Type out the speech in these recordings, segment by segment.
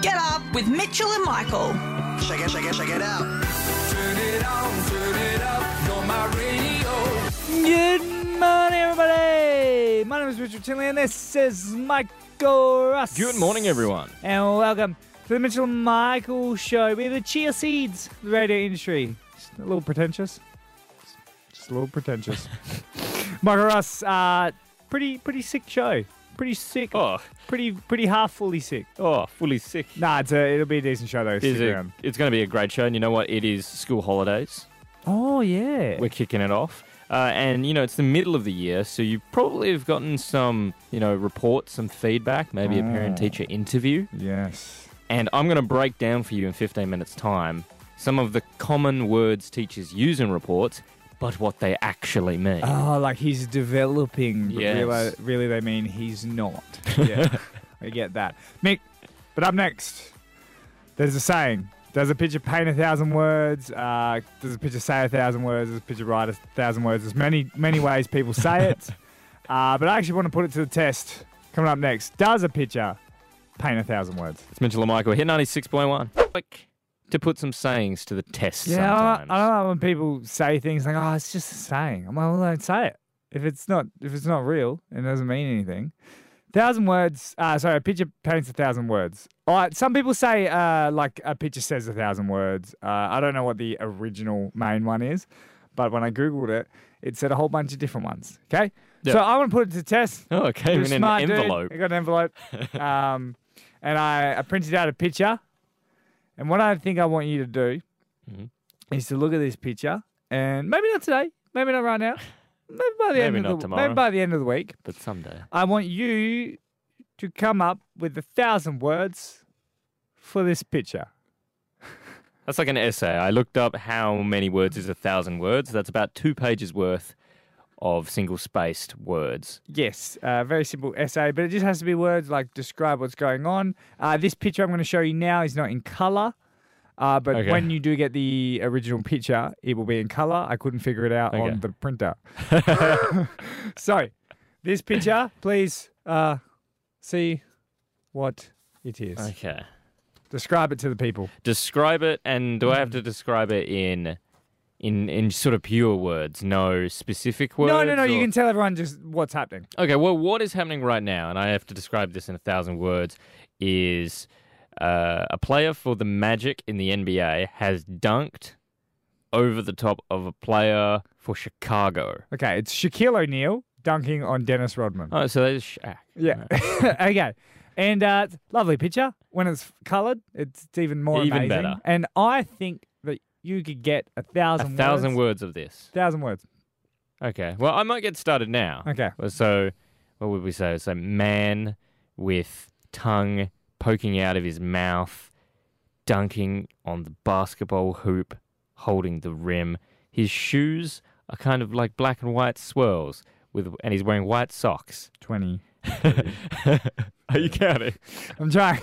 Get up with Mitchell and Michael. Check it out. Turn it on, turn it up, you're my radio. Good morning, everybody. My name is Richard Tinley, and this is Michael Russ. Good morning, everyone. And welcome to the Mitchell and Michael Show. We're the chia seeds of the radio industry. Just a little pretentious. Just a little pretentious. Michael Russ, pretty sick show. Pretty sick. Oh, Pretty half fully sick. fully sick. Nah, it'll be a decent show though. Stick around. It's going to be a great show, and you know what? It is school holidays. Oh yeah. We're kicking it off. And, you know, it's the middle of the year, so you probably have gotten some, reports, some feedback, maybe a parent-teacher interview. Yes. And I'm going to break down for you in 15 minutes' time some of the common words teachers use in reports, but what they actually mean. Oh, like he's developing, but Yes. really they mean he's not. Yeah, I get that. Mick, but up next, there's a saying. Does a picture paint 1,000 words? Does a picture say 1,000 words? Does a picture write 1,000 words? There's many ways people say it. But I actually want to put it to the test. Coming up next, does a picture paint 1,000 words? It's Mitchell and Michael. Hit 96.1. Quick to put some sayings to the test Yeah, sometimes. I don't know when people say things like, "Oh, it's just a saying." I'm like, "Well, don't say it. If it's not real, it doesn't mean anything." 1,000 words. A picture paints 1,000 words. All right, some people say like a picture says 1,000 words. I don't know what the original main one is, but when I googled it, it said a whole bunch of different ones. Okay, Yep. so I want to put it to the test. Oh, it came You're a in an smart dude. envelope. I got an envelope, and I printed out a picture. And what I think I want you to do is to look at this picture, and maybe not today, maybe not right now, maybe by the Maybe end not of the tomorrow. maybe by the end of the week. But someday. I want you to come up with 1,000 words for this picture. That's like an essay. I looked up how many words is 1,000 words. That's about 2 pages worth of single-spaced words. Yes, very simple essay, but it just has to be words like describe what's going on. This picture I'm going to show you now is not in colour, but Okay. when you do get the original picture, it will be in colour. I couldn't figure it out Okay. on the printer. So, this picture, please see what it is. Okay. Describe it to the people. Describe it, and do I have to describe it in sort of pure words, no specific words? No. You or- can tell everyone just what's happening. Okay, well, what is happening right now, and I have to describe this in 1,000 words, is a player for the Magic in the NBA has dunked over the top of a player for Chicago. Okay, it's Shaquille O'Neal dunking on Dennis Rodman. Oh, so there's Shaq. Yeah. Okay. And lovely picture. When it's coloured, it's even more Even amazing. better. And I think that you could get 1,000 words. 1,000 words of this. 1,000 words. Okay, well, I might get started now. Okay. So, what would we say? So, man with tongue poking out of his mouth, dunking on the basketball hoop, holding the rim. His shoes are kind of like black and white swirls, and he's wearing white socks. 20. Are you counting? I'm trying.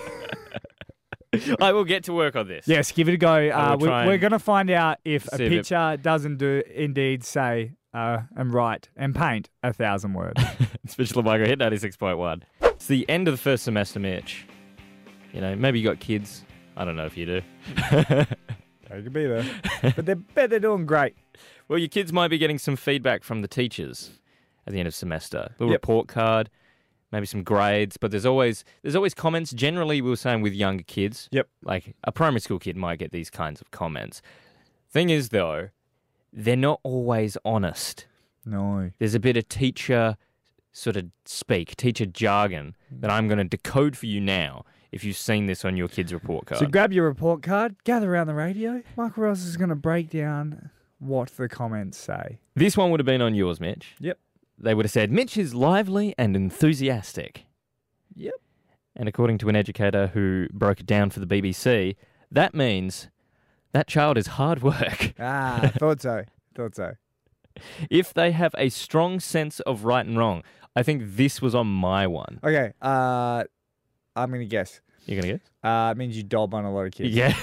I will get to work on this. Yes, give it a go. I will try We're and going to find out if a see if it- picture doesn't indeed say and write and paint 1,000 words. It's Mitchell Michael, hit 96.1. It's the end of the first semester, Mitch. You know, maybe you got kids. I don't know if you do. They could be there. But they're doing great. Well, your kids might be getting some feedback from the teachers at the end of semester. A little Yep. report card, maybe some grades, but there's always comments. Generally, we were saying with younger kids. Yep. Like a primary school kid might get these kinds of comments. Thing is, though, they're not always honest. No. There's a bit of teacher sort of speak, teacher jargon that I'm going to decode for you now if you've seen this on your kid's report card. So grab your report card, gather around the radio. Michael Ross is going to break down what the comments say. This one would have been on yours, Mitch. Yep. They would have said, Mitch is lively and enthusiastic. Yep. And according to an educator who broke it down for the BBC, that means that child is hard work. Thought so. If they have a strong sense of right and wrong. I think this was on my one. Okay, I'm going to guess. You're going to guess? It means you dob on a lot of kids. Yeah.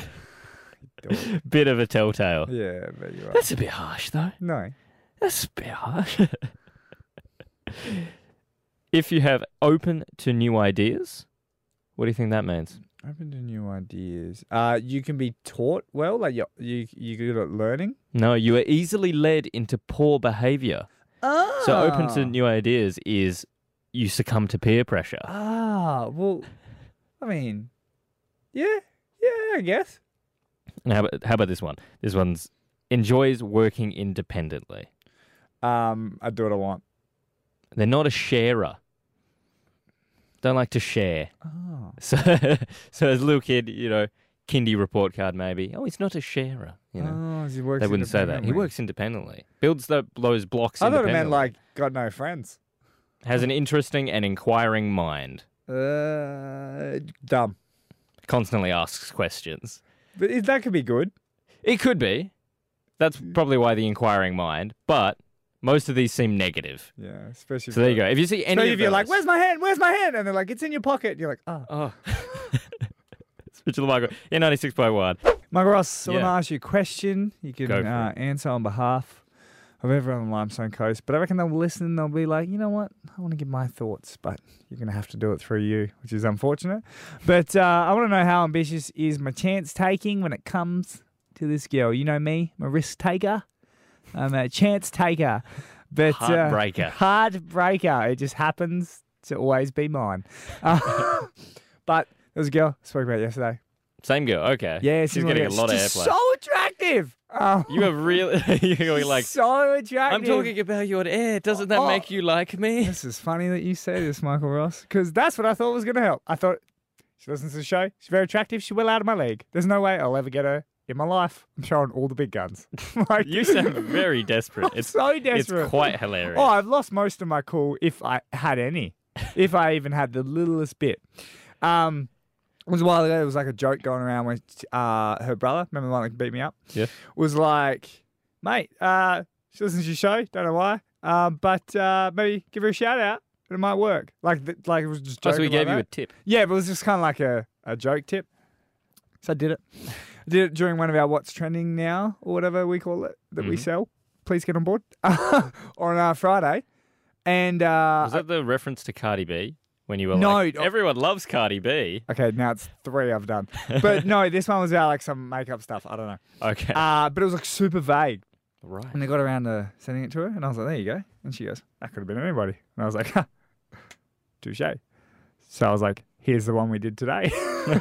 Bit of a telltale. Yeah, but you're right. That's a bit harsh, though. No. That's a bit harsh. If you have open to new ideas, What do you think that means? Open to new ideas. You can be taught well, like you good at learning. No, you are easily led into poor behavior. Oh. So open to new ideas is you succumb to peer pressure. Well, I mean, yeah, I guess. And how about this one? This one's enjoys working independently. I do what I want. They're not a sharer. Don't like to share. Oh. So as a little kid, kindy report card maybe. Oh, he's not a sharer. He works They wouldn't say that. He independently. works independently. Builds those blocks I thought it independently. meant like got no friends. Has an interesting and inquiring mind. Dumb. Constantly asks questions. But that could be good. It could be. That's probably why the inquiring mind. But most of these seem negative. Yeah, especially. So there you go. If you see any So of if you're like, those- "Where's my hand? Where's my hand?" and they're like, "It's in your pocket," and you're like, "Oh." Oh. It's Mitchell and Michael. Yeah, 96.1. Michael Ross, I want to Yeah. ask you a question. You can Go for it. answer on behalf of everyone on Limestone Coast. But I reckon they'll listen. They'll be like, you know what? I want to give my thoughts, but you're going to have to do it through you, which is unfortunate. But I want to know how ambitious is my chance taking when it comes to this girl. You know me, I'm a risk taker. I'm a chance taker. But Heartbreaker. Heartbreaker. It just happens to always be mine. But there's a girl I spoke about yesterday. Same girl. Okay. Yeah, She's getting a lot of just airplay. so attractive. Oh, You are really... You're going like... so attractive. I'm talking about you on air. Doesn't that Oh. make you like me? This is funny that you say this, Michael Ross, because that's what I thought was going to help. I thought she listens to the show. She's very attractive. She's well out of my league. There's no way I'll ever get her in my life. I'm showing all the big guns. Like, You sound very desperate. I'm so desperate. It's quite hilarious. Oh, I've lost most of my cool, if I had any, if I even had the littlest bit. It was a while ago. It was like a joke going around when her brother, remember the one that beat me up? Yeah. Was like, mate, she listens to your show. Don't know why. But maybe give her a shout out. And it might work. Like it was just joking. So we like gave you a that. tip. Yeah, but it was just kind of like a joke tip. So I did it. I did it during one of our What's Trending Now or whatever we call it that we sell. Please get on board. On Friday. And Was that the reference to Cardi B? When you were No, like, no. everyone loves Cardi B. okay, now it's 3 I've done. But no, this one was about like some makeup stuff. I don't know. Okay. But it was like super vague. right. And they got around to sending it to her, and I was like, there you go. And she goes, that could have been anybody. And I was like, ha, touche. So I was like, here's the one we did today.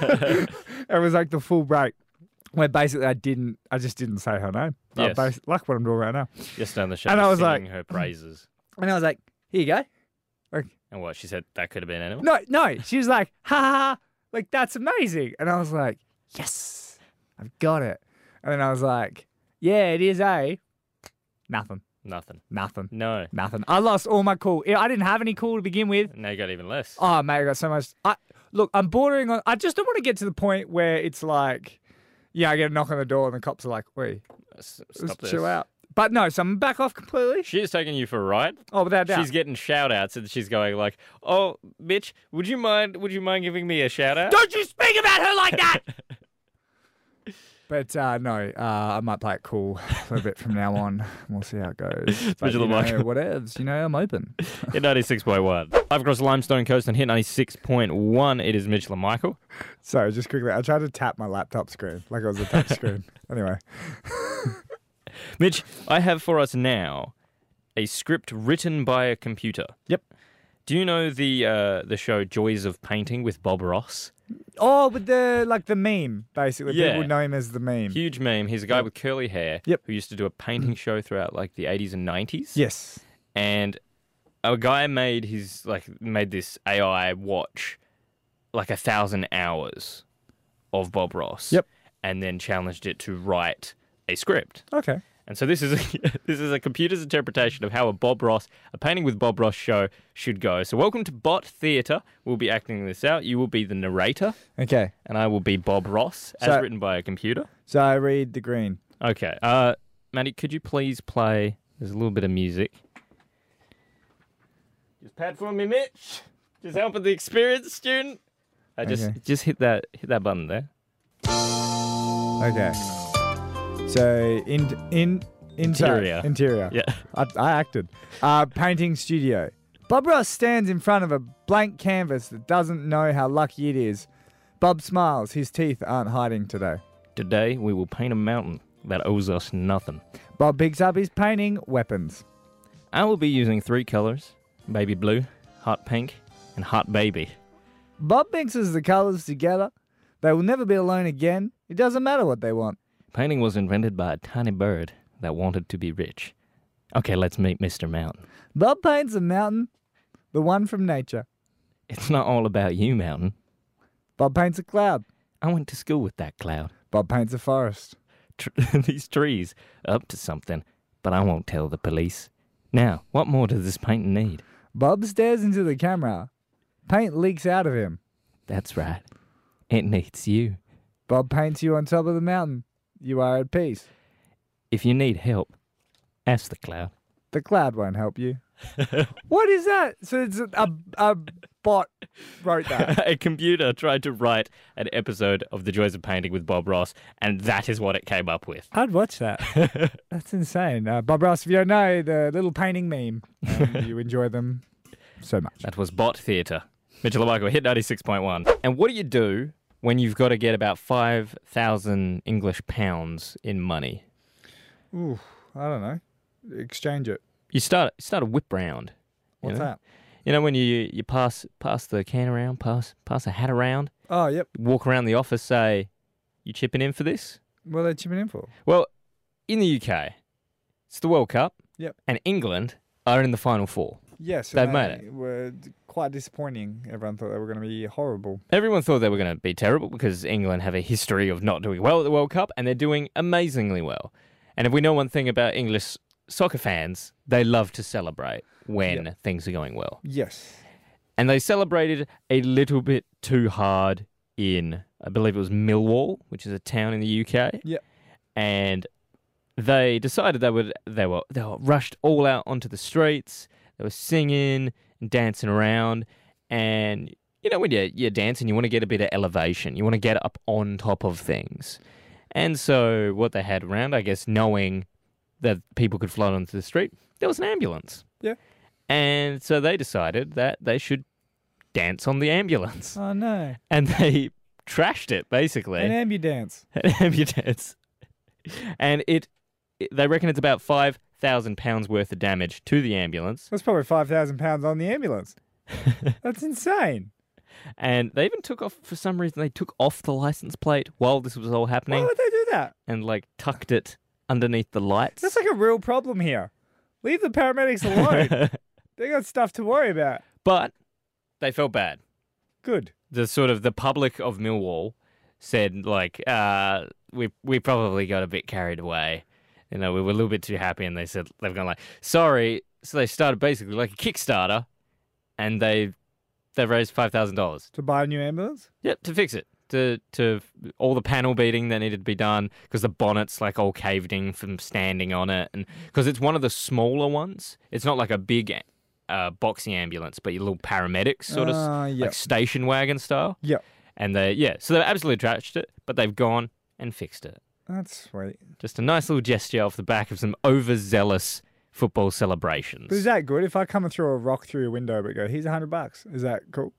It was like the full break where basically I just didn't say her name. Yes. Like what I'm doing right now. Yesterday on the show, And I was singing like- her praises. And I was like, here you go. Like, And what, she said that could have been anyone? no. She was like, ha ha ha. Like, that's amazing. And I was like, yes, I've got it. And then I was like, yeah, it is nothing. Nothing. Nothing. No. I lost all my cool. I didn't have any cool to begin with. Now you got even less. Oh, mate, I got so much. Look, I'm bordering on. I just don't want to get to the point where it's like, yeah, I get a knock on the door and the cops are like, wait, Stop let's this. chill out. But no, so I'm back off completely. She's taking you for a ride. Oh, without doubt. She's getting shout outs and she's going like, oh, Mitch, would you mind giving me a shout out? Don't you speak about her like that! But no, I might play it cool a little bit from now on. We'll see how it goes. But, Mitchell and Michael. whatevs, I'm open. Hit 96.1. Live across the Limestone Coast and hit 96.1. It is Mitchell and Michael. So just quickly, I tried to tap my laptop screen like it was a touch screen. Anyway. Mitch, I have for us now a script written by a computer. Yep. Do you know the show Joys of Painting with Bob Ross? Oh, with the meme, basically. Yeah. People know him as the meme. Huge meme. He's a guy with curly hair Yep. who used to do a painting show throughout like the 80s and 90s. Yes. And a guy made this AI watch like 1,000 hours of Bob Ross. Yep. And then challenged it to write a script. Okay. And so this is a computer's interpretation of how a painting with Bob Ross show should go. So welcome to Bot Theatre. We'll be acting this out. You will be the narrator, Okay. and I will be Bob Ross, as So- written by a computer. So I read the green. Okay. Maddie, could you please play? There's a little bit of music. Just pad for me, Mitch. Just helping the experienced student. Okay. Just hit that button there. Okay. So Interior. Interior. Yeah. I acted. Painting studio. Bob Ross stands in front of a blank canvas that doesn't know how lucky it is. Bob smiles. His teeth aren't hiding today. Today, we will paint a mountain that owes us nothing. Bob picks up his painting weapons. I will be using 3 colors: baby blue, hot pink, and hot baby. Bob mixes the colours together. They will never be alone again. It doesn't matter what they want. Painting was invented by a tiny bird that wanted to be rich. Okay, let's meet Mr. Mountain. Bob paints a mountain, the one from nature. It's not all about you, Mountain. Bob paints a cloud. I went to school with that cloud. Bob paints a forest. These trees are up to something, but I won't tell the police. Now, what more does this painting need? Bob stares into the camera. Paint leaks out of him. That's right. It needs you. Bob paints you on top of the mountain. You are at peace. If you need help, ask the cloud. The cloud won't help you. What is that? So it's a bot wrote that. A computer tried to write an episode of The Joys of Painting with Bob Ross, and that is what it came up with. I'd watch that. That's insane. Bob Ross, if you don't know, the little painting meme, you enjoy them so much. That was Bot Theatre. Mitchell and Michael, hit 96.1. And what do you do when you've got to get about 5,000 English pounds in money? Ooh, I don't know. Exchange it. You start a whip round. What's that? You know when you pass the can around, pass a hat around, Oh, yep. walk around the office, say, "You chipping in for this?" What are they chipping in for? Well, in the UK, it's the World Cup. Yep. And England are in the Final Four. Yes, They've made it. Were quite disappointing. Everyone thought they were going to be horrible. Everyone thought they were going to be terrible because England have a history of not doing well at the World Cup, and they're doing amazingly well. And if we know one thing about English soccer fans, they love to celebrate when things are going well. Yes. And they celebrated a little bit too hard in, I believe it was Millwall, which is a town in the UK. Yep. And they decided they were rushed all out onto the streets. They were singing and dancing around. And, you know, when you're dancing, you want to get a bit of elevation. You want to get up on top of things. And so what they had around, I guess, knowing that people could float onto the street, there was an ambulance. Yeah. And so they decided that they should dance on the ambulance. Oh, no. And they trashed it, basically. An ambulance. An ambulance. And they reckon it's about £5,000 worth of damage to the ambulance. That's probably £5,000 on the ambulance. That's insane. And they even took off, for some reason, they took off the license plate while this was all happening. Why would they do that? And, tucked it underneath the lights. That's like a real problem here. Leave the paramedics alone. They got stuff to worry about. But they felt bad. Good. The public of Millwall said, we probably got a bit carried away. You know, we were a little bit too happy, and they've gone sorry. So they started basically like a Kickstarter, and they've raised $5,000. To buy a new ambulance? Yep, to fix it. To all the panel beating that needed to be done, because the bonnet's all caved in from standing on it, and because it's one of the smaller ones. It's not like a big boxy ambulance, but your little paramedics sort of yep. like station wagon style. Yep. And so they've absolutely trashed it, but they've gone and fixed it. That's sweet. Just a nice little gesture off the back of some overzealous football celebrations. But is that good? If I come and throw a rock through your window but go, here's $100, is that cool?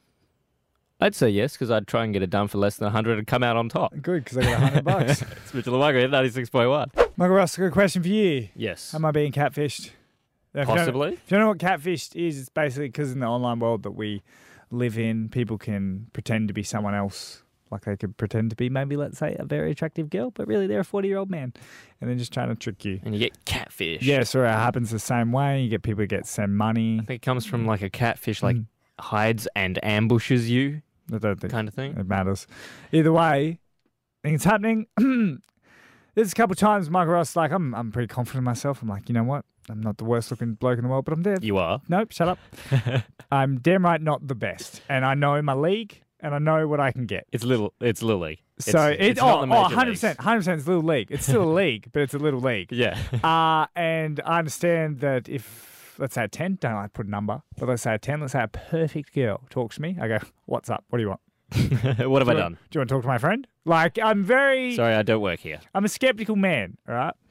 I'd say yes, because I'd try and get it done for less than 100 and come out on top. Good, because I got $100. It's Mitchell and Michael at 96.1. Michael Ross, got a question for you. Yes. Am I being catfished? Now, Possibly. If you don't know what catfished is, it's basically because in the online world that we live in, people can pretend to be someone else. Like they could pretend to be maybe, let's say, a very attractive girl, but really they're a 40-year-old man. And they're just trying to trick you. And you get catfish. Yeah, so it happens the same way. You get people who get send money. I think it comes from a catfish hides and ambushes you. I don't think kind of thing. It matters. Either way, I think it's happening. There's a couple of times Michael Ross I'm pretty confident in myself. I'm like, you know what? I'm not the worst looking bloke in the world, but I'm there. You are? Nope, shut up. I'm damn right not the best. And I know my league and I know what I can get. It's little league. So it's not the major 100%. leagues. 100% it's little league. It's still a league, but it's a little league. Yeah. And I understand that if, let's say a 10, don't like to put a number, but let's say a 10, let's say a perfect girl talks to me. I go, what's up? What do you want? What have I done? Do you want to talk to my friend? I'm very... Sorry, I don't work here. I'm a skeptical man, all right?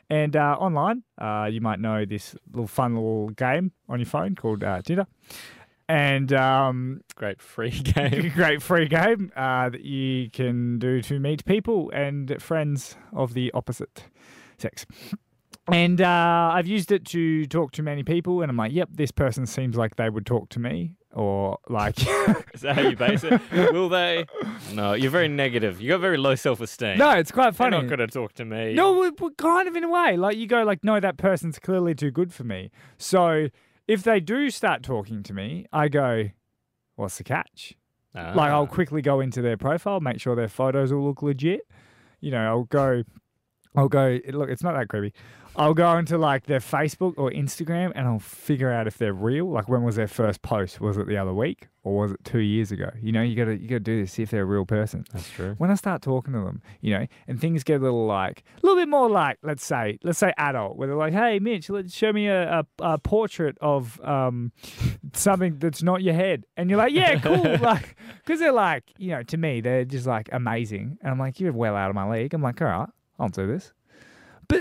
And online, you might know this little fun little game on your phone called Tinder. And Great free game. great free game that you can do to meet people and friends of the opposite sex. And I've used it to talk to many people, and I'm like, yep, this person seems like they would talk to me. Or like... Is that how you base it? Will they? No, you're very negative. You got very low self-esteem. No, it's quite They're funny. not going to talk to me. No, we're kind of in a way. Like, you go like, no, that person's clearly too good for me. So if they do start talking to me, I go, what's the catch? Ah. Like, I'll quickly go into their profile, make sure their photos all look legit. You know, I'll go, look, it's not that creepy. I'll go into like their Facebook or Instagram and I'll figure out if they're real. Like, when was their first post? Was it the other week or was it 2 years ago? You know, you gotta do this, see if they're a real person. That's true. When I start talking to them, you know, and things get a little bit more like, let's say adult, where they're like, hey, Mitch, let's show me a portrait of something that's not your head. And you're like, yeah, cool. Like, because they're like, you know, to me, they're just like amazing. And I'm like, you're well out of my league. I'm like, all right, I'll do this. But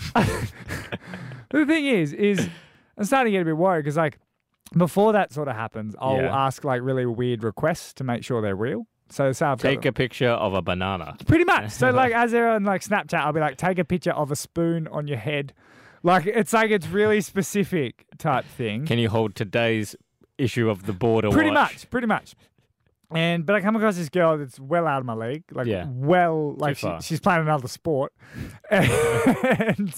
the thing is I'm starting to get a bit worried because, like, before that sort of happens, I'll ask like really weird requests to make sure they're real. So say I've Take got a picture of a banana. pretty much. So like, as they're on like Snapchat, I'll be like, take a picture of a spoon on your head. Like, it's really specific type thing. Can you hold today's issue of the Border Pretty Watch? much. But I come across this girl that's well out of my league. Like, Yeah. well, like far. she's playing another sport. And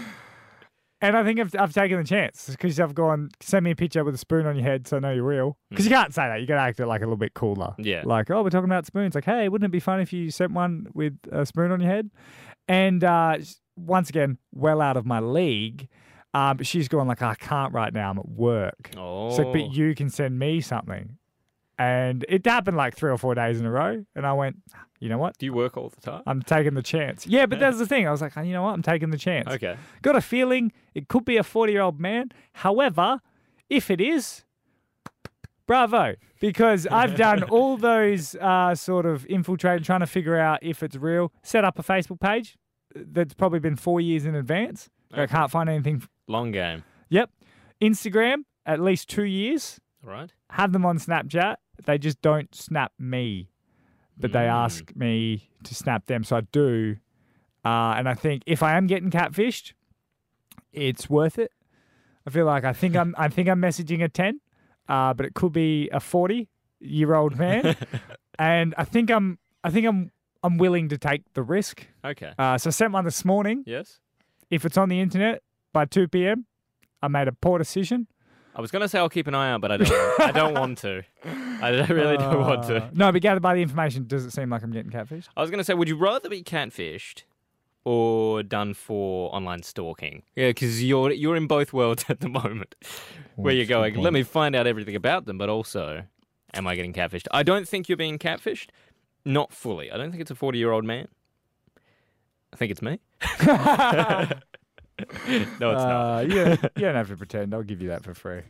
I think I've taken the chance because I've gone, send me a picture with a spoon on your head so I know you're real. Because you can't say that. You got to act it like a little bit cooler. Yeah. Like, oh, we're talking about spoons. Like, hey, wouldn't it be fun if you sent one with a spoon on your head? And once again, well out of my league. But she's going like, I can't right now. I'm at work. Oh. So, but you can send me something. And it happened like 3 or 4 days in a row. And I went, you know what? Do you work all the time? I'm taking the chance. Yeah, but that's the thing. I was like, you know what? I'm taking the chance. Okay. Got a feeling it could be a 40-year-old man. However, if it is, bravo. Because I've done all those sort of infiltrating, trying to figure out if it's real. Set up a Facebook page that's probably been 4 years in advance. I can't find anything. Long game. Yep. Instagram, at least 2 years. All right. Have them on Snapchat. They just don't snap me, but they ask me to snap them. So I do. And I think if I am getting catfished, it's worth it. I feel like I think I'm messaging a 10, but it could be a 40-year-old man. And I think I'm willing to take the risk. Okay. So I sent one this morning. Yes. If it's on the internet by 2 p.m., I made a poor decision. I was going to say I'll keep an eye out, but I don't. I don't want to. I really don't want to. No, but gathered by the information, does it seem like I'm getting catfished? I was going to say, would you rather be catfished or done for online stalking? Yeah, because you're in both worlds at the moment, where you're going, let me find out everything about them, but also, am I getting catfished? I don't think you're being catfished. Not fully. I don't think it's a 40-year-old man. I think it's me. No, it's not. You don't have to pretend. I'll give you that for free.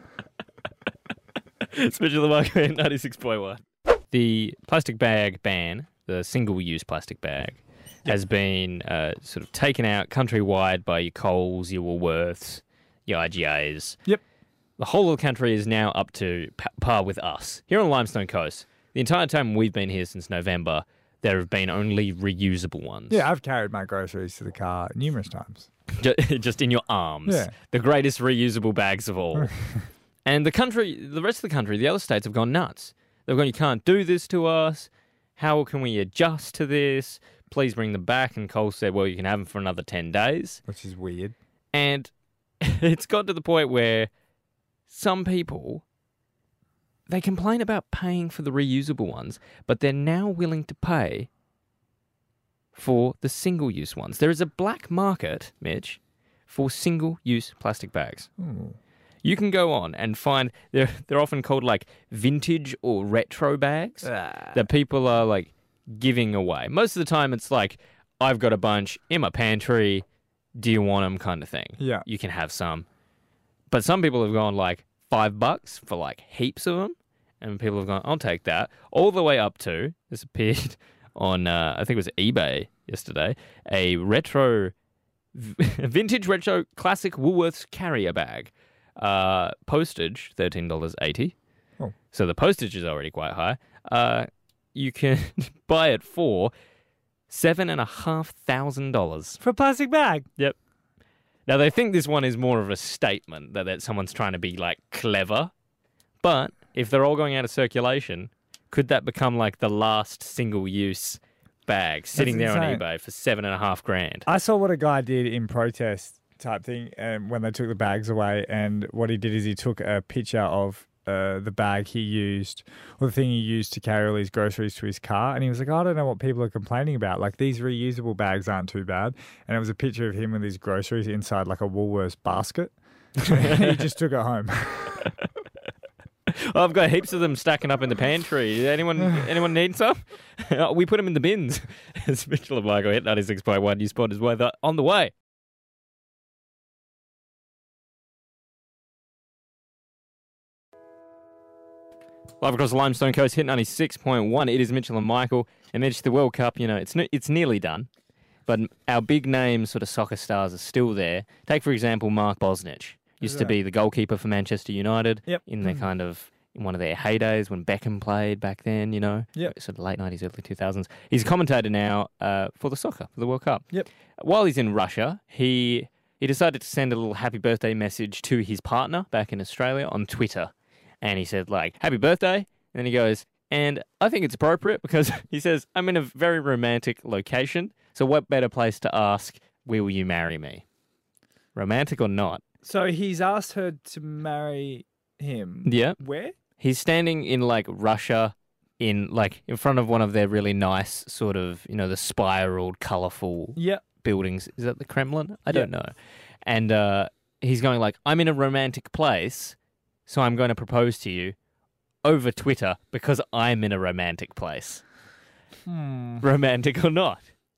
Special the market 96.1. The plastic bag ban, the single-use plastic bag, has been sort of taken out countrywide by your Coles, your Woolworths, your IGAs. Yep. The whole of the country is now up to par with us. Here on Limestone Coast, the entire time we've been here since November, there have been only reusable ones. Yeah, I've carried my groceries to the car numerous times. Just in your arms. Yeah. The greatest reusable bags of all. And the rest of the country, the other states have gone nuts. They've gone, you can't do this to us. How can we adjust to this? Please bring them back. And Cole said, well, you can have them for another 10 days. Which is weird. And it's got to the point where some people, they complain about paying for the reusable ones, but they're now willing to pay for the single-use ones. There is a black market, Mitch, for single-use plastic bags. Ooh. You can go on and find, they're often called like vintage or retro bags that people are like giving away. Most of the time it's like, I've got a bunch in my pantry, do you want them kind of thing. Yeah. You can have some. But some people have gone like $5 for like heaps of them. And people have gone, I'll take that. All the way up to, this appeared on, I think it was eBay yesterday, a retro Vintage retro classic Woolworths carrier bag. Postage, $13.80. Oh. So the postage is already quite high. You can buy it for $7,500. For a plastic bag. Yep. Now, they think this one is more of a statement that someone's trying to be, like, clever. But if they're all going out of circulation, could that become, like, the last single-use bag sitting there on insane. eBay for $7,500? I saw what a guy did in protest type thing when they took the bags away, and what he did is he took a picture of the bag he used, or the thing he used to carry all his groceries to his car, and he was like, I don't know what people are complaining about. Like, these reusable bags aren't too bad. And it was a picture of him with his groceries inside like a Woolworths basket. He just took it home. I've got heaps of them stacking up in the pantry. Anyone need some? We put them in the bins. It's Mitchell and Michael hit 96.1. New Spot is on the way. Live across the Limestone Coast, hit 96.1. It is Mitchell and Michael. And Mitch, the World Cup, it's nearly done. But our big name sort of soccer stars are still there. Take, for example, Mark Bosnich. Used to be the goalkeeper for Manchester United. Yep. In their in one of their heydays when Beckham played back then, Yep. Sort of late 90s, early 2000s. He's a commentator now for the World Cup. Yep. While he's in Russia, he decided to send a little happy birthday message to his partner back in Australia on Twitter. And he said, like, happy birthday. And then he goes, and I think it's appropriate because he says, I'm in a very romantic location. So what better place to ask, will you marry me? Romantic or not? So he's asked her to marry him. Yeah. Where? He's standing in, like, Russia in front of one of their really nice sort of, the spiraled, colourful Yep. buildings. Is that the Kremlin? I don't know. And he's going like, I'm in a romantic place. So I'm going to propose to you over Twitter because I'm in a romantic place. Romantic or not?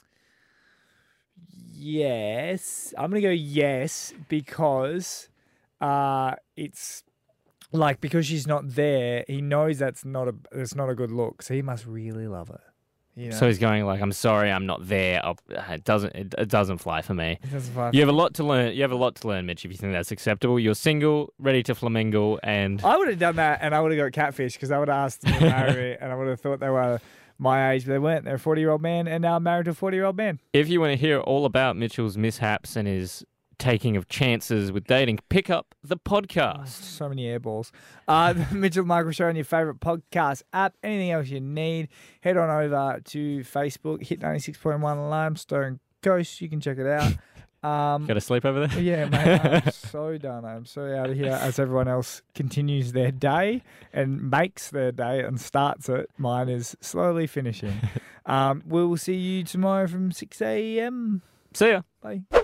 Yes. I'm going to go yes because it's like, because she's not there, he knows that's not a good look. So he must really love her. So he's going like, I'm sorry, I'm not there. It doesn't fly for me. It doesn't fly. You have a lot to learn. Mitch, if you think that's acceptable. You're single, ready to flamingle, and I would have done that, and I would have got catfish because I would have asked them to marry me, and I would have thought they were my age, but they weren't. They're a 40-year-old man, and now I'm married to a 40-year-old man. If you want to hear all about Mitchell's mishaps and his taking of chances with dating, pick up the podcast. So many airballs. The Mitchell and Michael Show on your favourite podcast app. Anything else you need, head on over to Facebook, hit 96.1 Limestone Coast. You can check it out. Got to sleep over there? Yeah, mate, I'm so done. I'm so out of here as everyone else continues their day and makes their day and starts it. Mine is slowly finishing. We will see you tomorrow from 6 a.m. See ya. Bye.